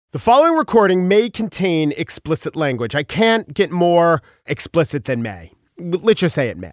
The following recording may contain explicit language. I can't get more explicit than may. Let's just say it may.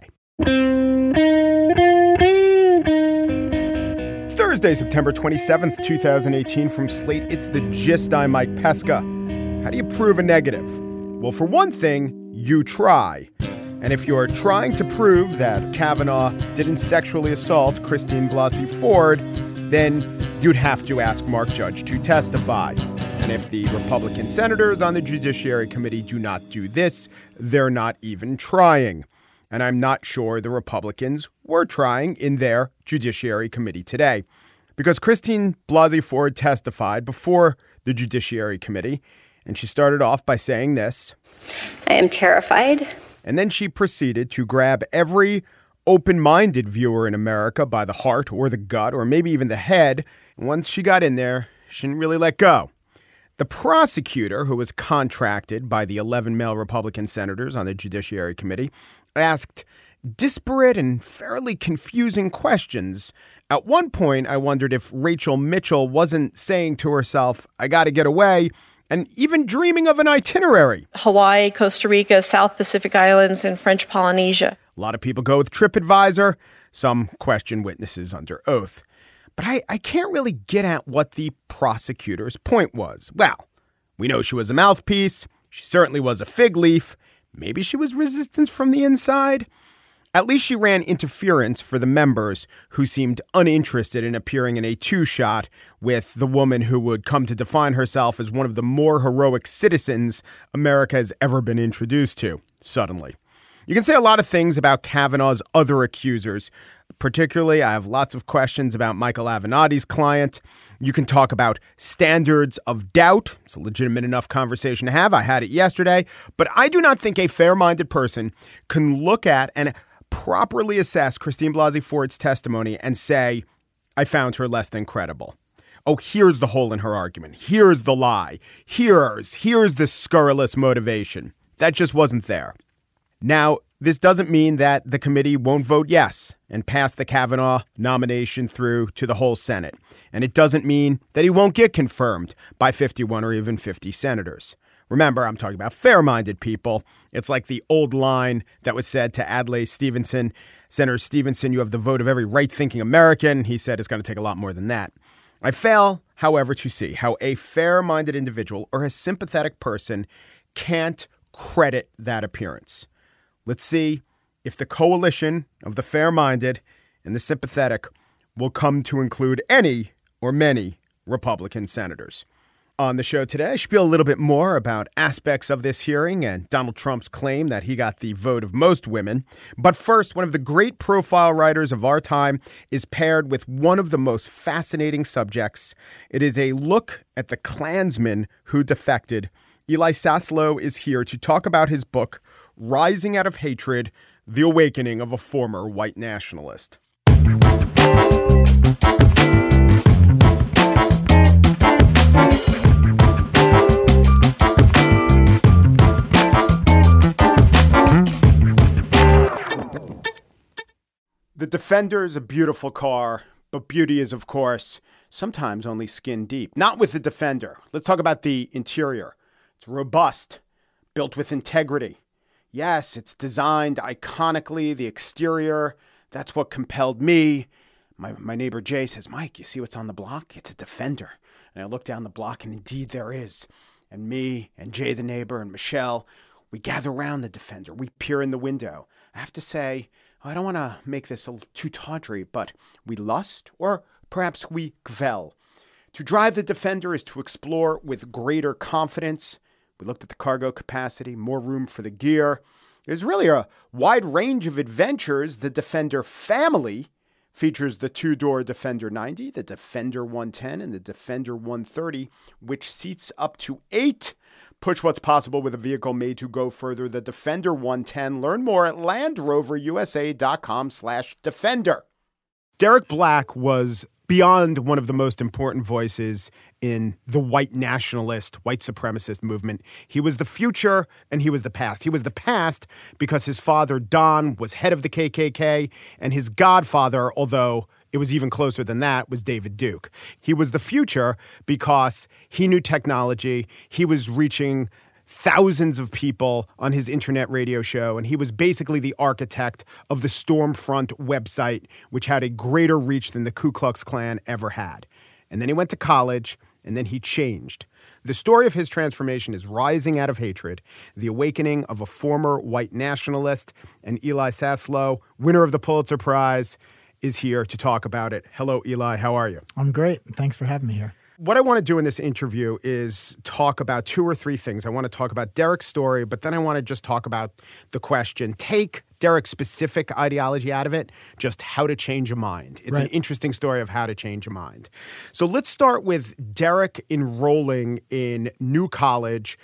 It's Thursday, September 27th, 2018. From Slate, it's The Gist. I'm Mike Pesca. How do you prove a negative? Well, for one thing, you try. And if you're trying to prove that Kavanaugh didn't sexually assault Christine Blasey Ford, then you'd have to ask Mark Judge to testify. And if the Republican senators on the Judiciary Committee do not do this, they're not even trying. And I'm not sure the Republicans were trying in their Judiciary Committee today. Because Christine Blasey Ford testified before the Judiciary Committee, and she started off by saying this. I am terrified. And then she proceeded to grab every open-minded viewer in America by the heart or the gut or maybe even the head. And once she got in there, she didn't really let go. The prosecutor, who was contracted by the 11 male Republican senators on the Judiciary Committee, asked disparate and fairly confusing questions. At one point, I wondered if Rachel Mitchell wasn't saying to herself, I got to get away, and even dreaming of an itinerary. Hawaii, Costa Rica, South Pacific Islands, and French Polynesia. A lot of people go with TripAdvisor. Some question witnesses under oath. But I can't really get at what the prosecutor's point was. Well, we know she was a mouthpiece. She certainly was a fig leaf. Maybe she was resistance from the inside. At least she ran interference for the members who seemed uninterested in appearing in a two-shot with the woman who would come to define herself as one of the more heroic citizens America has ever been introduced to, suddenly. You can say a lot of things about Kavanaugh's other accusers. Particularly, I have lots of questions about Michael Avenatti's client. You can talk about standards of doubt. It's a legitimate enough conversation to have. I had it yesterday. But I do not think a fair-minded person can look at and properly assess Christine Blasey Ford's testimony and say, I found her less than credible. Oh, here's the hole in her argument. Here's the lie. Here's the scurrilous motivation. That just wasn't there. Now, this doesn't mean that the committee won't vote yes and pass the Kavanaugh nomination through to the whole Senate. And it doesn't mean that he won't get confirmed by 51 or even 50 senators. Remember, I'm talking about fair-minded people. It's like the old line that was said to Adlai Stevenson. Senator Stevenson, you have the vote of every right-thinking American. He said it's going to take a lot more than that. I fail, however, to see how a fair-minded individual or a sympathetic person can't credit that appearance. Let's see if the coalition of the fair-minded and the sympathetic will come to include any or many Republican senators. On the show today, I spiel a little bit more about aspects of this hearing and Donald Trump's claim that he got the vote of most women. But first, one of the great profile writers of our time is paired with one of the most fascinating subjects. It is a look at the Klansmen who defected. Eli Saslow is here to talk about his book, Rising Out of Hatred, The Awakening of a Former White Nationalist. The Defender is a beautiful car, but beauty is, of course, sometimes only skin deep. Not with the Defender. Let's talk about the interior. It's robust, built with integrity. Yes, it's designed iconically, the exterior. That's what compelled me. My neighbor Jay says, Mike, you see what's on the block? It's a Defender. And I look down the block, and indeed there is. And me and Jay the neighbor and Michelle, we gather around the Defender. We peer in the window. I have to say, I don't want to make this too tawdry, but we lust, or perhaps we gvel. To drive the Defender is to explore with greater confidence. We looked at the cargo capacity, more room for the gear. There's really a wide range of adventures. The Defender family features the two-door Defender 90, the Defender 110, and the Defender 130, which seats up to 8. Push what's possible with a vehicle made to go further. The Defender 110. Learn more at LandRoverUSA.com/Defender. Derek Black was beyond one of the most important voices in the white nationalist, white supremacist movement. He was the future and he was the past. He was the past because his father, Don, was head of the KKK, and his godfather, although it it was even closer than that, was David Duke. He was the future because he knew technology. He was reaching thousands of people on his internet radio show, and he was basically the architect of the Stormfront website, which had a greater reach than the Ku Klux Klan ever had. And then he went to college, and then he changed. The story of his transformation is Rising Out of Hatred, the awakening of a former white nationalist, and Eli Saslow, winner of the Pulitzer Prize, is here to talk about it. Hello, Eli. How are you? I'm great. Thanks for having me here. What I want to do in this interview is talk about two or three things. I want to talk about Derek's story, but then I want to just talk about the question. Take Derek's specific ideology out of it, just how to change a mind. It's an interesting story of how to change a mind. So let's start with Derek enrolling in New College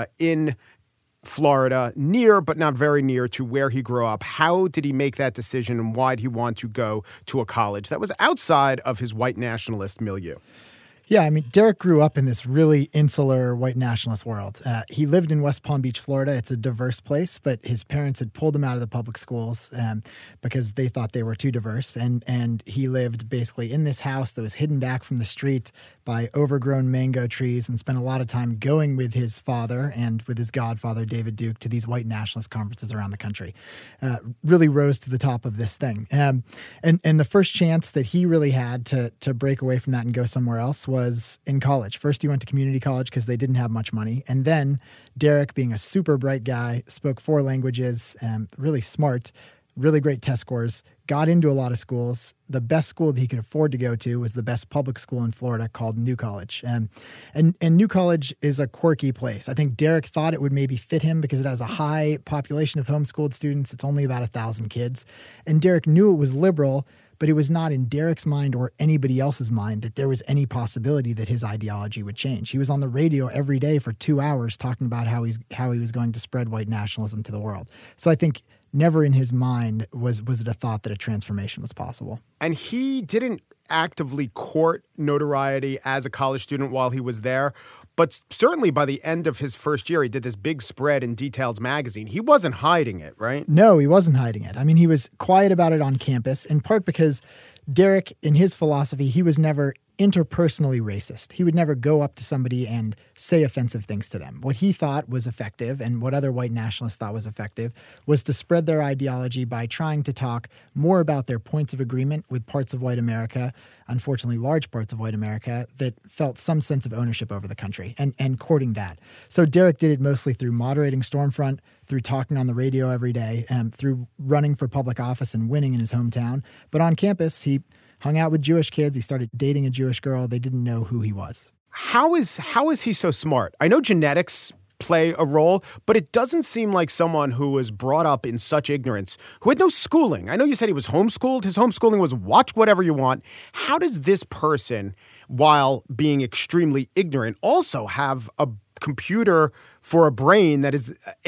in Florida, near but not very near to where he grew up. How did he make that decision, and why did he want to go to a college that was outside of his white nationalist milieu? Yeah, I mean, Derek grew up in this really insular white nationalist world. He lived in West Palm Beach, Florida. It's a diverse place, but his parents had pulled him out of the public schools because they thought they were too diverse. And he lived basically in this house that was hidden back from the street by overgrown mango trees, and spent a lot of time going with his father and with his godfather, David Duke, to these white nationalist conferences around the country. Really rose to the top of this thing. And the first chance that he really had to break away from that and go somewhere else was in college. First, he went to community college because they didn't have much money. And then Derek, being a super bright guy, spoke 4 languages, really smart, really great test scores, got into a lot of schools. The best school that he could afford to go to was the best public school in Florida called New College. And New College is a quirky place. I think Derek thought it would maybe fit him because it has a high population of homeschooled students. It's only about 1,000 kids. And Derek knew it was liberal, but it was not in Derek's mind or anybody else's mind that there was any possibility that his ideology would change. He was on the radio every day for 2 hours talking about how he was going to spread white nationalism to the world. So I think never in his mind was it a thought that a transformation was possible. And he didn't actively court notoriety as a college student while he was there. But certainly by the end of his first year, he did this big spread in Details magazine. He wasn't hiding it, right? No, he wasn't hiding it. I mean, he was quiet about it on campus, in part because Derek, in his philosophy, he was never interpersonally racist. He would never go up to somebody and say offensive things to them. What he thought was effective, and what other white nationalists thought was effective, was to spread their ideology by trying to talk more about their points of agreement with parts of white America, unfortunately large parts of white America, that felt some sense of ownership over the country, and courting that. So Derek did it mostly through moderating Stormfront, through talking on the radio every day, through running for public office and winning in his hometown. But on campus, he hung out with Jewish kids. He started dating a Jewish girl. They didn't know who he was. How is he so smart? I know genetics play a role, but it doesn't seem like someone who was brought up in such ignorance, who had no schooling. I know you said he was homeschooled. His homeschooling was watch whatever you want. How does this person, while being extremely ignorant, also have a computer for a brain that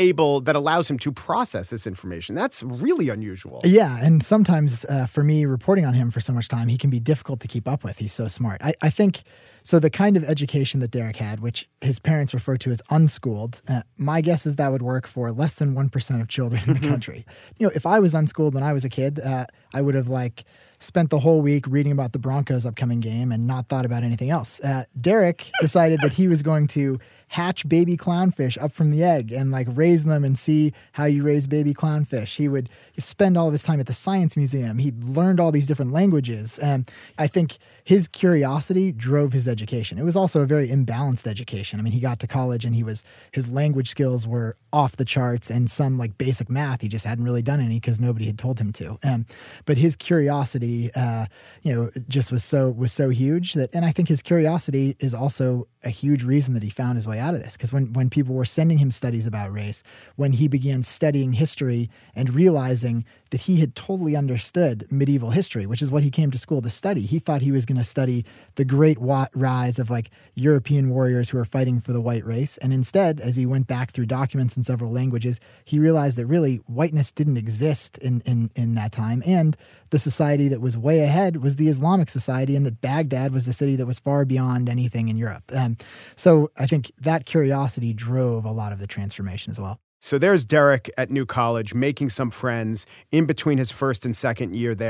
allows him to process this information? That's really unusual. Yeah, and sometimes for me, reporting on him for so much time, he can be difficult to keep up with. He's so smart. I think, so the kind of education that Derek had, which his parents refer to as unschooled, my guess is that would work for less than 1% of children in the country. If I was unschooled when I was a kid, I would have spent the whole week reading about the Broncos' upcoming game and not thought about anything else. Derek decided that he was going to hatch baby clownfish up from the egg and raise them and see how you raise baby clownfish. He would spend all of his time at the science museum. He learned all these different languages. And I think his curiosity drove his education. It was also a very imbalanced education. I mean, he got to college and his language skills were off the charts, and some basic math, he just hadn't really done any because nobody had told him to. But his curiosity, just was so huge that, and I think his curiosity is also a huge reason that he found his way out of this. Because when people were sending him studies about race, when he began studying history and realizing that he had totally understood medieval history, which is what he came to school to study. He thought he was going to study the great rise of European warriors who were fighting for the white race. And instead, as he went back through documents in several languages, he realized that really whiteness didn't exist in that time. And the society that was way ahead was the Islamic society, and that Baghdad was a city that was far beyond anything in Europe. So I think that curiosity drove a lot of the transformation as well. So there's Derek at New College making some friends in between his first and second year there,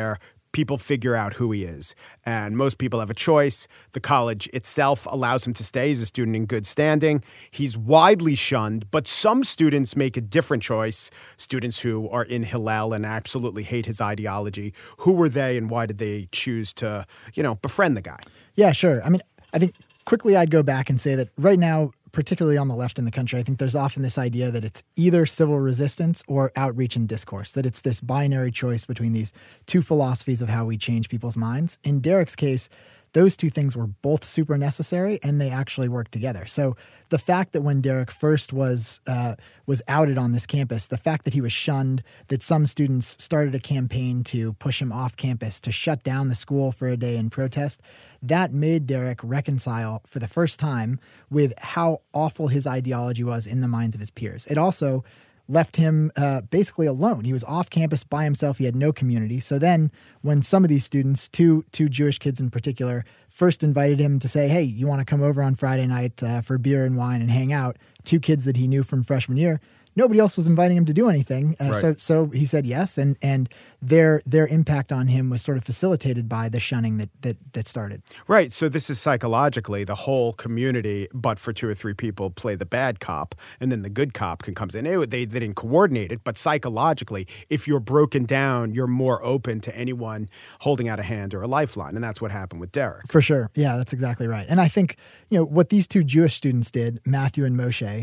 people figure out who he is. And most people have a choice. The college itself allows him to stay. He's a student in good standing. He's widely shunned, but some students make a different choice. Students who are in Hillel and absolutely hate his ideology. Who were they and why did they choose to, befriend the guy? Yeah, sure. I mean, I think quickly I'd go back and say that right now, particularly on the left in the country, I think there's often this idea that it's either civil resistance or outreach and discourse, that it's this binary choice between these two philosophies of how we change people's minds. In Derek's case, those two things were both super necessary and they actually worked together. So the fact that when Derek first was outed on this campus, the fact that he was shunned, that some students started a campaign to push him off campus, to shut down the school for a day in protest, that made Derek reconcile for the first time with how awful his ideology was in the minds of his peers. It also left him basically alone. He was off campus by himself. He had no community. So then when some of these students, two Jewish kids in particular, first invited him to say, hey, you want to come over on Friday night for beer and wine and hang out, two kids that he knew from freshman year, nobody else was inviting him to do anything. Right. So he said yes. And their impact on him was sort of facilitated by the shunning that started. Right. So this is psychologically the whole community, but for two or three people, play the bad cop, and then the good cop comes in. They didn't coordinate it, but psychologically, if you're broken down, you're more open to anyone holding out a hand or a lifeline. And that's what happened with Derek. For sure. Yeah, that's exactly right. And I think, what these two Jewish students did, Matthew and Moshe,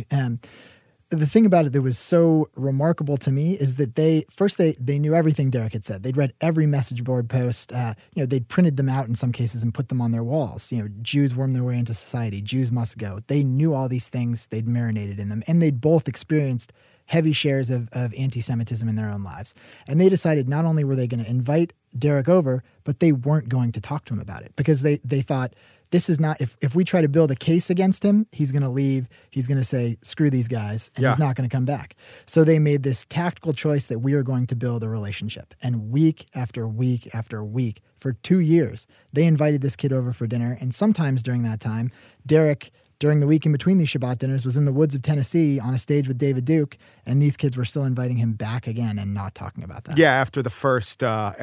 the thing about it that was so remarkable to me is that they knew everything Derek had said. They'd read every message board post. They'd printed them out in some cases and put them on their walls. Jews worm their way into society. Jews must go. They knew all these things. They'd marinated in them. And they'd both experienced heavy shares of anti-Semitism in their own lives. And they decided not only were they going to invite Derek over, but they weren't going to talk to him about it because they thought, this is not, if we try to build a case against him, he's going to leave. He's going to say, screw these guys, and he's not going to come back. So they made this tactical choice that we are going to build a relationship. And week after week after week, for 2 years, they invited this kid over for dinner. And sometimes during that time, Derek, during the week in between these Shabbat dinners, was in the woods of Tennessee on a stage with David Duke, and these kids were still inviting him back again and not talking about that. Yeah, after the first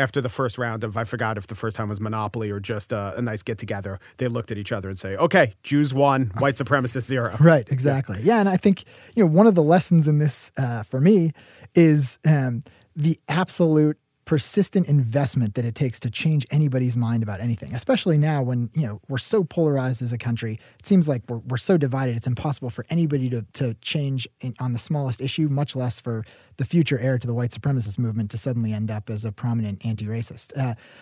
round of, I forgot if the first time was Monopoly or just a nice get-together, they looked at each other and say, okay, Jews 1, white supremacists 0. Right, exactly. Yeah, and I think one of the lessons in this for me is the absolute persistent investment that it takes to change anybody's mind about anything, especially now when, we're so polarized as a country. It seems like we're so divided. It's impossible for anybody to change on the smallest issue, much less for the future heir to the white supremacist movement to suddenly end up as a prominent anti-racist.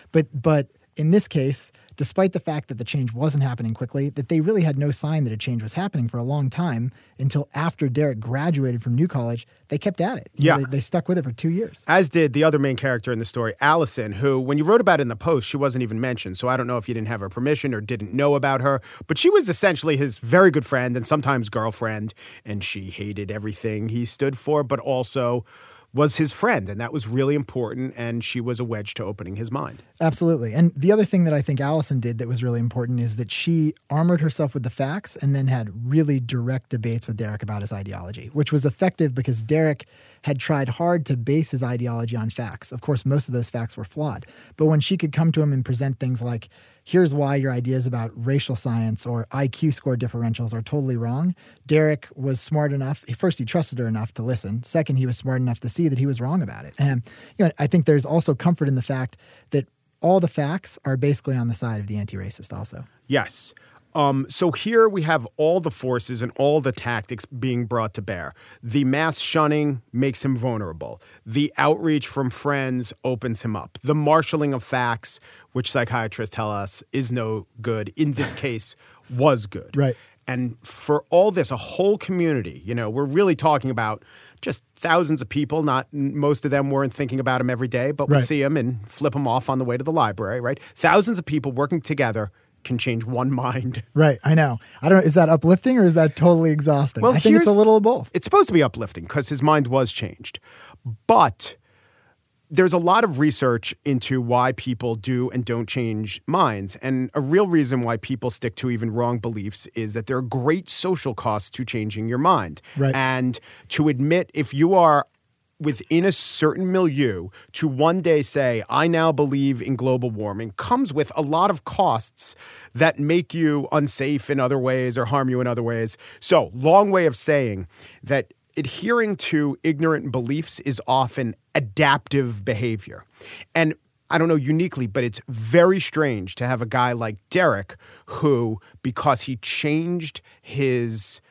But in this case, despite the fact that the change wasn't happening quickly, that they really had no sign that a change was happening for a long time until after Derek graduated from New College, they kept at it. They stuck with it for 2 years. As did the other main character in the story, Allison, who, when you wrote about it in the post, she wasn't even mentioned. So I don't know if you didn't have her permission or didn't know about her, but she was essentially his very good friend and sometimes girlfriend, and she hated everything he stood for, but also was his friend, and that was really important, and she was a wedge to opening his mind. Absolutely. And the other thing that I think Allison did that was really important is that she armored herself with the facts and then had really direct debates with Derek about his ideology, which was effective because Derek had tried hard to base his ideology on facts. Of course, most of those facts were flawed. But when she could come to him and present things like, here's why your ideas about racial science or IQ score differentials are totally wrong, Derek was smart enough. First, he trusted her enough to listen. Second, he was smart enough to see that he was wrong about it. And I think there's also comfort in the fact that all the facts are basically on the side of the anti-racist also. Yes. So here we have all the forces and all the tactics being brought to bear. The mass shunning makes him vulnerable. The outreach from friends opens him up. The marshaling of facts, which psychiatrists tell us is no good, in this case was good. Right. And for all this, a whole community, we're really talking about just thousands of people. Not most of them weren't thinking about him every day, but we see him and flip him off on the way to the library, right? Thousands of people working together can change one mind. Right, I know. I don't know, is that uplifting or is that totally exhausting? Well, I think it's a little of both. It's supposed to be uplifting because his mind was changed. But there's a lot of research into why people do and don't change minds. And a real reason why people stick to even wrong beliefs is that there are great social costs to changing your mind. Right. And to admit if you are within a certain milieu to one day say, I now believe in global warming, comes with a lot of costs that make you unsafe in other ways or harm you in other ways. So, long way of saying that adhering to ignorant beliefs is often adaptive behavior. And I don't know uniquely, but it's very strange to have a guy like Derek who, because he changed his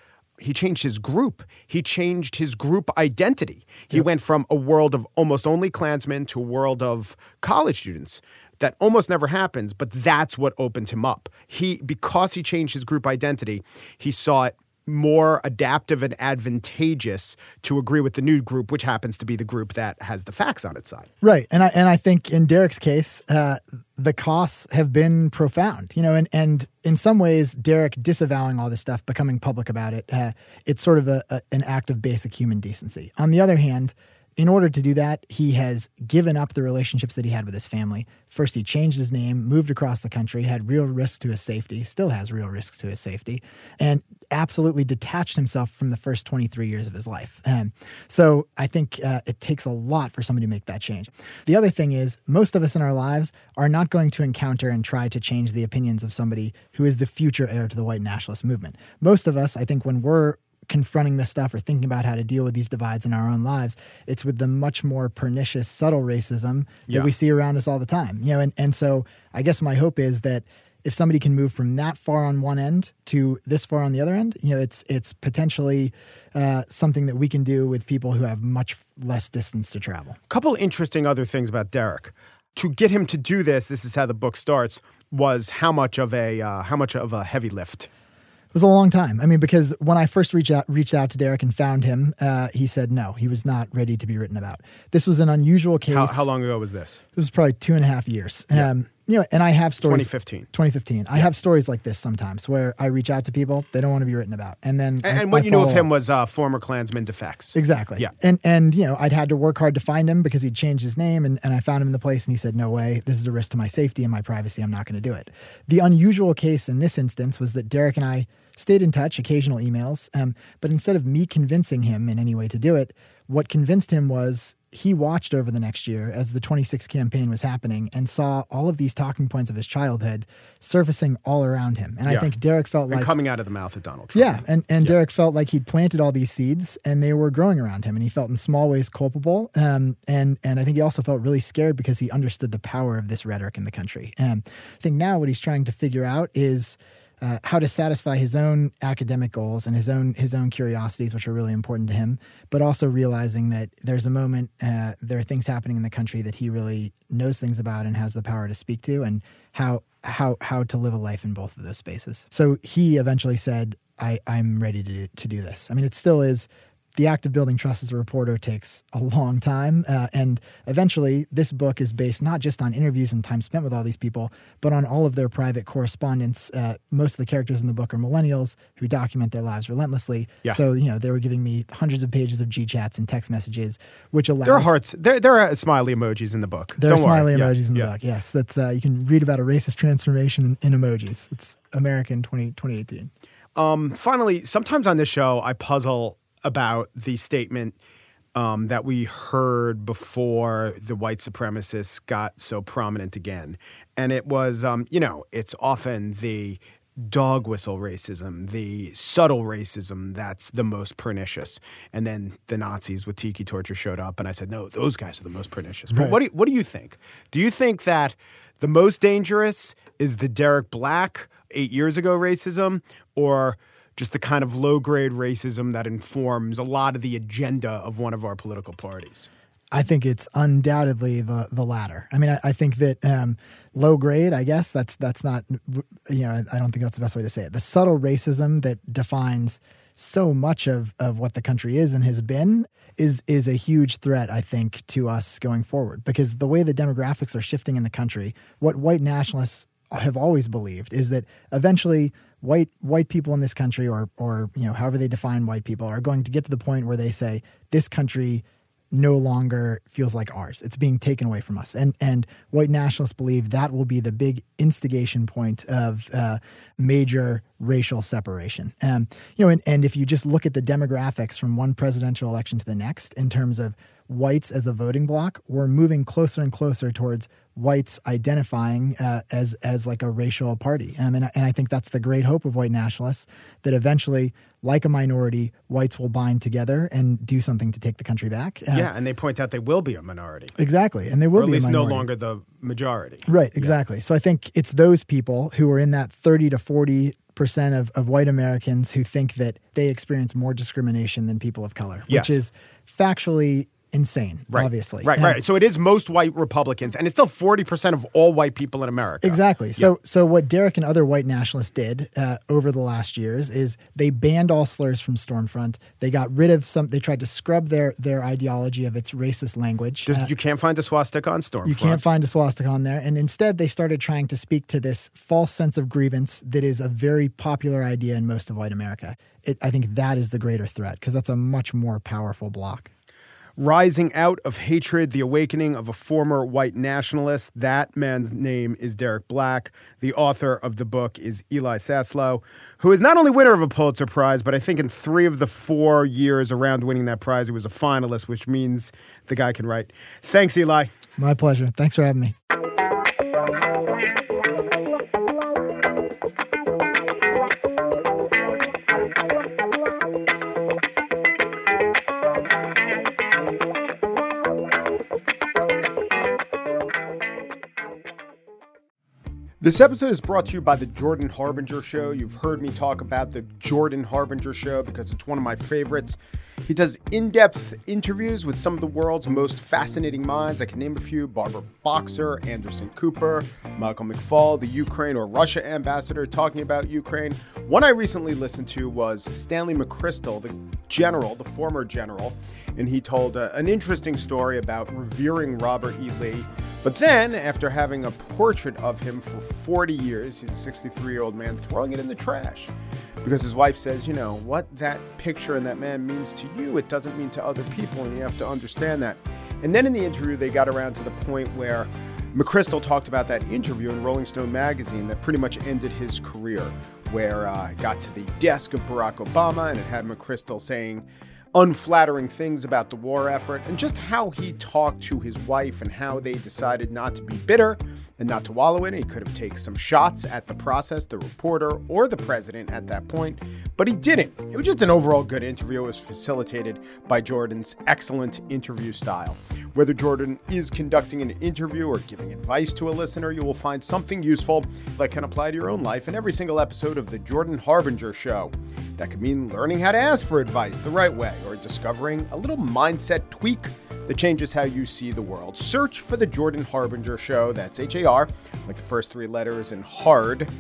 group. He changed his group identity. He went from a world of almost only Klansmen to a world of college students. That almost never happens, but that's what opened him up. Because he changed his group identity, he saw it more adaptive and advantageous to agree with the new group, which happens to be the group that has the facts on its side. Right. And I think in Derek's case, the costs have been profound, and in some ways, Derek disavowing all this stuff, becoming public about it, it's sort of an act of basic human decency. On the other hand, in order to do that, he has given up the relationships that he had with his family. First, he changed his name, moved across the country, had real risks to his safety, still has real risks to his safety, and absolutely detached himself from the first 23 years of his life. So I think it takes a lot for somebody to make that change. The other thing is, most of us in our lives are not going to encounter and try to change the opinions of somebody who is the future heir to the white nationalist movement. Most of us, I think, when we're confronting this stuff or thinking about how to deal with these divides in our own lives, it's with the much more pernicious, subtle racism that we see around us all the time. And so I guess my hope is that if somebody can move from that far on one end to this far on the other end, it's potentially something that we can do with people who have much less distance to travel. A couple interesting other things about Derek. To get him to do this is how the book starts, was how much of a heavy lift? It was a long time. I mean, because when I first reached out to Derek and found him, he said no, he was not ready to be written about. This was an unusual case. How long ago was this? This was probably 2.5 years. Yeah. And I have stories. 2015. I have stories like this sometimes where I reach out to people, they don't want to be written about. And then what you knew of him was former Klansman defects. Exactly. Yeah. And I'd had to work hard to find him because he'd changed his name, and I found him in the place, and he said, no way, this is a risk to my safety and my privacy, I'm not going to do it. The unusual case in this instance was that Derek and I stayed in touch, occasional emails, but instead of me convincing him in any way to do it, what convinced him was he watched over the next year as the 26 campaign was happening and saw all of these talking points of his childhood surfacing all around him. And I think Derek felt like coming out of the mouth of Donald Trump. Yeah. And Derek felt like he'd planted all these seeds and they were growing around him, and he felt in small ways culpable. And I think he also felt really scared because he understood the power of this rhetoric in the country. I think now what he's trying to figure out is how to satisfy his own academic goals and his own curiosities, which are really important to him, but also realizing that there's a moment, there are things happening in the country that he really knows things about and has the power to speak to, and how to live a life in both of those spaces. So he eventually said, I'm ready to do this. I mean, it still is. The act of building trust as a reporter takes a long time. And eventually, this book is based not just on interviews and time spent with all these people, but on all of their private correspondence. Most of the characters in the book are millennials who document their lives relentlessly. Yeah. So, they were giving me hundreds of pages of G-chats and text messages, which allows... There are hearts. There are smiley emojis in the book. There are smiley emojis in the book, yes. That's you can read about a racist transformation in emojis. It's American 2018. Finally, sometimes on this show, I puzzle about the statement that we heard before the white supremacists got so prominent again. And it was, it's often the dog whistle racism, the subtle racism that's the most pernicious. And then the Nazis with tiki torture showed up, and I said, no, those guys are the most pernicious. But what do you think? Do you think that the most dangerous is the Derek Black 8 years ago racism, or just the kind of low-grade racism that informs a lot of the agenda of one of our political parties? I think it's undoubtedly the latter. I mean, I think that low grade, I guess, that's not, I don't think that's the best way to say it. The subtle racism that defines so much of what the country is and has been is a huge threat, I think, to us going forward. Because the way the demographics are shifting in the country, what white nationalists have always believed is that eventually white people in this country, or however they define white people, are going to get to the point where they say this country no longer feels like ours. It's being taken away from us. And white nationalists believe that will be the big instigation point of major racial separation. And if you just look at the demographics from one presidential election to the next in terms of whites as a voting bloc were moving closer and closer towards whites identifying as like a racial party. And I think that's the great hope of white nationalists, that eventually, like a minority, whites will bind together and do something to take the country back. And they point out they will be a minority. Exactly. And they will be a minority. Or at least no longer the majority. Right, exactly. Yeah. So I think it's those people who are in that 30 to 40% of white Americans who think that they experience more discrimination than people of color, which is factually insane, obviously. Right. So it is most white Republicans, and it's still 40% of all white people in America. Exactly. So what Derek and other white nationalists did over the last years is they banned all slurs from Stormfront. They got rid of they tried to scrub their ideology of its racist language. You can't find a swastika on Stormfront. You can't find a swastika on there. And instead, they started trying to speak to this false sense of grievance that is a very popular idea in most of white America. I think that is the greater threat, because that's a much more powerful bloc. Rising out of hatred, the awakening of a former white nationalist. That man's name is Derek Black. The author of the book is Eli Saslow, who is not only winner of a Pulitzer Prize, but I think in 3 of the 4 years around winning that prize, he was a finalist, which means the guy can write. Thanks, Eli. My pleasure. Thanks for having me. This episode is brought to you by the Jordan Harbinger Show. You've heard me talk about the Jordan Harbinger Show because it's one of my favorites. He does in-depth interviews with some of the world's most fascinating minds. I can name a few: Barbara Boxer, Anderson Cooper, Michael McFaul, the Ukraine or Russia ambassador talking about Ukraine. One I recently listened to was Stanley McChrystal, the former general, and he told an interesting story about revering Robert E. Lee. But then, after having a portrait of him for 40 years, he's a 63-year-old man, throwing it in the trash. Because his wife says, you know, what that picture and that man means to you, it doesn't mean to other people, and you have to understand that. And then in the interview, they got around to the point where McChrystal talked about that interview in Rolling Stone magazine that pretty much ended his career, where it got to the desk of Barack Obama, and it had McChrystal saying unflattering things about the war effort, and just how he talked to his wife and how they decided not to be bitter and not to wallow in it. He could have taken some shots at the process, the reporter, or the president at that point, but he didn't. It was just an overall good interview. It was facilitated by Jordan's excellent interview style. Whether Jordan is conducting an interview or giving advice to a listener, you will find something useful that can apply to your own life in every single episode of The Jordan Harbinger Show. That could mean learning how to ask for advice the right way, or discovering a little mindset tweak that changes how you see the world. Search for The Jordan Harbinger Show. That's H-A-R, like the first 3 letters, and hard,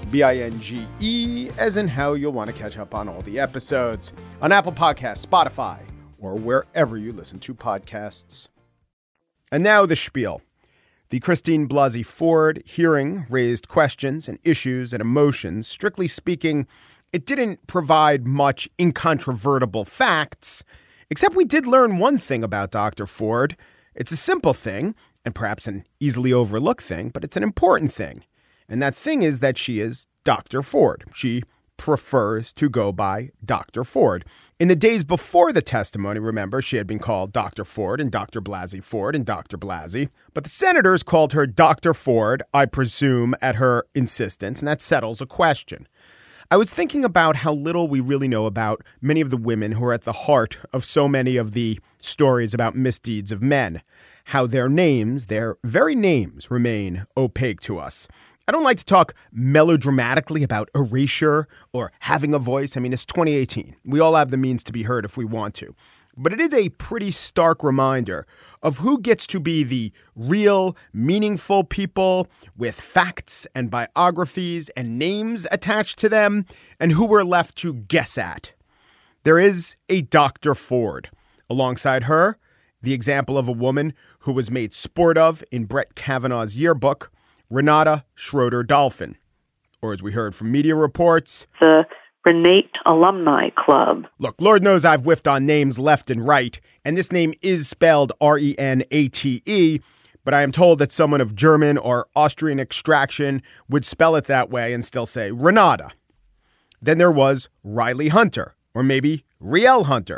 B-I-N-G-E, as in how you'll want to catch up on all the episodes on Apple Podcasts, Spotify, or wherever you listen to podcasts. And now the spiel. The Christine Blasey Ford hearing raised questions and issues and emotions. Strictly speaking, it didn't provide much incontrovertible facts, except we did learn one thing about Dr. Ford. It's a simple thing, and perhaps an easily overlooked thing, but it's an important thing. And that thing is that she is Dr. Ford. She prefers to go by Dr. Ford. In the days before the testimony, remember, she had been called Dr. Ford and Dr. Blasey Ford and Dr. Blasey. But the senators called her Dr. Ford, I presume, at her insistence, and that settles a question. I was thinking about how little we really know about many of the women who are at the heart of so many of the stories about misdeeds of men, how their names, their very names, remain opaque to us. I don't like to talk melodramatically about erasure or having a voice. I mean, it's 2018. We all have the means to be heard if we want to. But it is a pretty stark reminder of who gets to be the real, meaningful people with facts and biographies and names attached to them, and who we're left to guess at. There is a Dr. Ford. Alongside her, the example of a woman who was made sport of in Brett Kavanaugh's yearbook, Renata Schroeder-Dolphin, or as we heard from media reports, the Renate Alumni Club. Look, Lord knows I've whiffed on names left and right, and this name is spelled R-E-N-A-T-E, but I am told that someone of German or Austrian extraction would spell it that way and still say Renata. Then there was Riley Hunter, or maybe Rielle Hunter.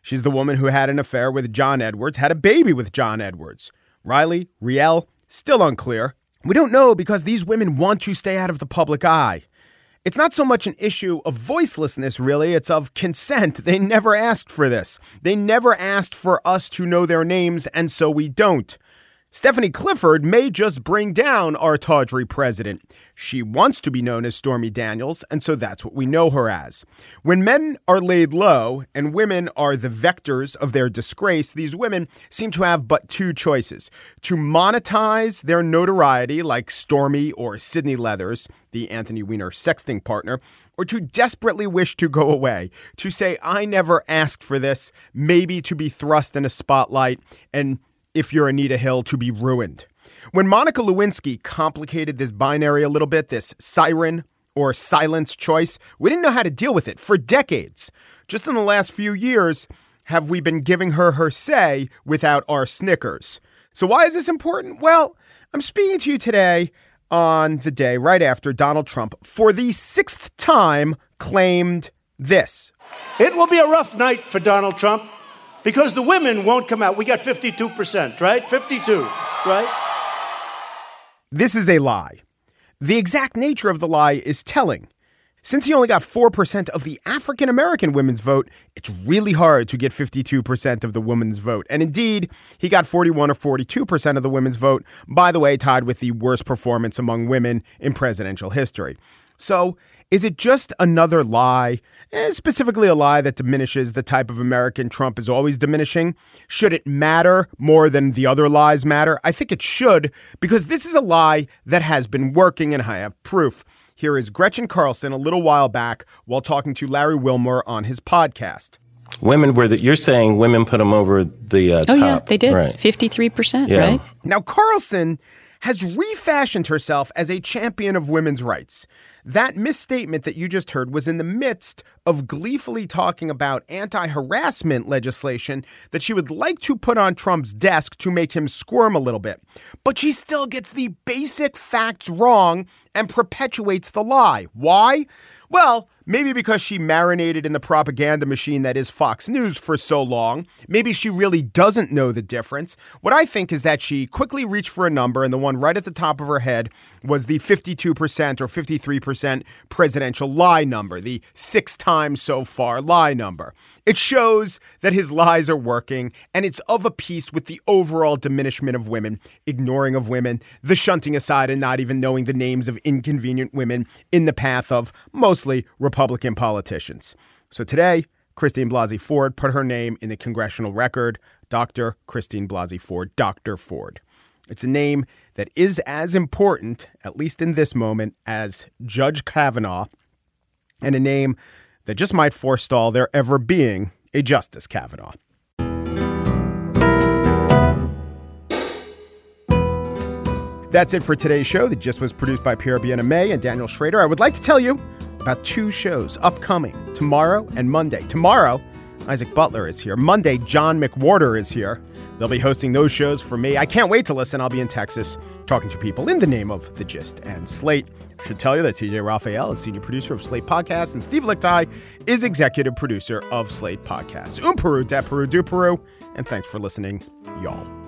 She's the woman who had an affair with John Edwards, had a baby with John Edwards. Riley, Riel, still unclear. We don't know because these women want to stay out of the public eye. It's not so much an issue of voicelessness, really. It's of consent. They never asked for this. They never asked for us to know their names, and so we don't. Stephanie Clifford may just bring down our tawdry president. She wants to be known as Stormy Daniels, and so that's what we know her as. When men are laid low and women are the vectors of their disgrace, these women seem to have but two choices: to monetize their notoriety like Stormy or Sydney Leathers, the Anthony Weiner sexting partner, or to desperately wish to go away, to say, I never asked for this, maybe to be thrust in a spotlight, and if you're Anita Hill, to be ruined. When Monica Lewinsky complicated this binary a little bit, this siren or silence choice, we didn't know how to deal with it for decades. Just in the last few years have we been giving her her say without our snickers. So why is this important? Well, I'm speaking to you today on the day right after Donald Trump, for the sixth time, claimed this. It will be a rough night for Donald Trump, because the women won't come out. We got 52%, right? 52, right? This is a lie. The exact nature of the lie is telling. Since he only got 4% of the African-American women's vote, it's really hard to get 52% of the women's vote. And indeed, he got 41 or 42% of the women's vote, by the way, tied with the worst performance among women in presidential history. So, is it just another lie, specifically a lie that diminishes the type of American Trump is always diminishing? Should it matter more than the other lies matter? I think it should, because this is a lie that has been working, and I have proof. Here is Gretchen Carlson a little while back while talking to Larry Wilmore on his podcast. Women you're saying women put them over the top. Oh, yeah, they did. Right. 53%, yeah. right? Now, Carlson has refashioned herself as a champion of women's rights. That misstatement that you just heard was in the midst of gleefully talking about anti-harassment legislation that she would like to put on Trump's desk to make him squirm a little bit. But she still gets the basic facts wrong and perpetuates the lie. Why? Well, maybe because she marinated in the propaganda machine that is Fox News for so long. Maybe she really doesn't know the difference. What I think is that she quickly reached for a number, and the one right at the top of her head was the 52% or 53% presidential lie number, the 6 times so far lie number. It shows that his lies are working, and it's of a piece with the overall diminishment of women, ignoring of women, the shunting aside and not even knowing the names of inconvenient women in the path of mostly Republican politicians. So today, Christine Blasey Ford put her name in the congressional record, Dr. Christine Blasey Ford, Dr. Ford. It's a name that is as important, at least in this moment, as Judge Kavanaugh, and a name that just might forestall there ever being a Justice Kavanaugh. That's it for today's show. The Gist was produced by Pierre Bienaimé and Daniel Schrader. I would like to tell you about 2 shows upcoming tomorrow and Monday. Tomorrow, Isaac Butler is here. Monday, John McWhorter is here. They'll be hosting those shows for me. I can't wait to listen. I'll be in Texas talking to people in the name of The Gist and Slate. I should tell you that TJ Raphael is senior producer of Slate Podcasts, and Steve Lichtai is executive producer of Slate Podcasts. Peru, de Peru, du Peru, and thanks for listening, y'all.